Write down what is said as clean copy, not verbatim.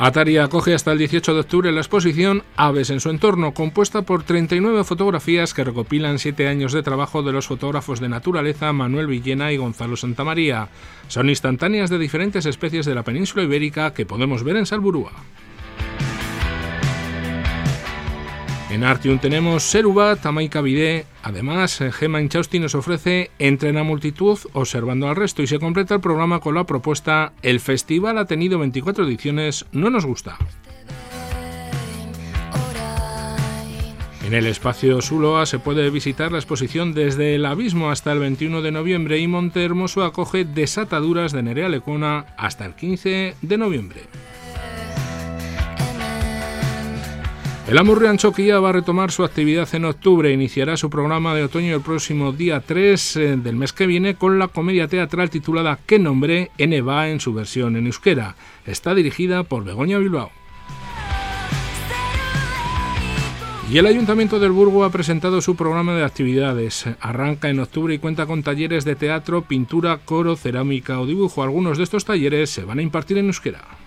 Atari acoge hasta el 18 de octubre la exposición Aves en su entorno, compuesta por 39 fotografías que recopilan 7 años de trabajo de los fotógrafos de naturaleza Manuel Villena y Gonzalo Santamaría. Son instantáneas de diferentes especies de la península ibérica que podemos ver en Salburua. En Artium tenemos Serubat, Amaika Bidé. Además, Gemma Inchausti nos ofrece Entrena Multitud observando al resto y se completa el programa con la propuesta El festival ha tenido 24 ediciones, no nos gusta. En el espacio Zuloa se puede visitar la exposición Desde el abismo hasta el 21 de noviembre y Montehermoso acoge Desataduras de Nerea Lecona hasta el 15 de noviembre. El Amurrio Anchoquia va a retomar su actividad en octubre e iniciará su programa de otoño el próximo día 3 del mes que viene con la comedia teatral titulada ¿Qué nombre? N-Va en su versión en euskera. Está dirigida por Begoña Bilbao. Y el Ayuntamiento del Burgo ha presentado su programa de actividades. Arranca en octubre y cuenta con talleres de teatro, pintura, coro, cerámica o dibujo. Algunos de estos talleres se van a impartir en euskera.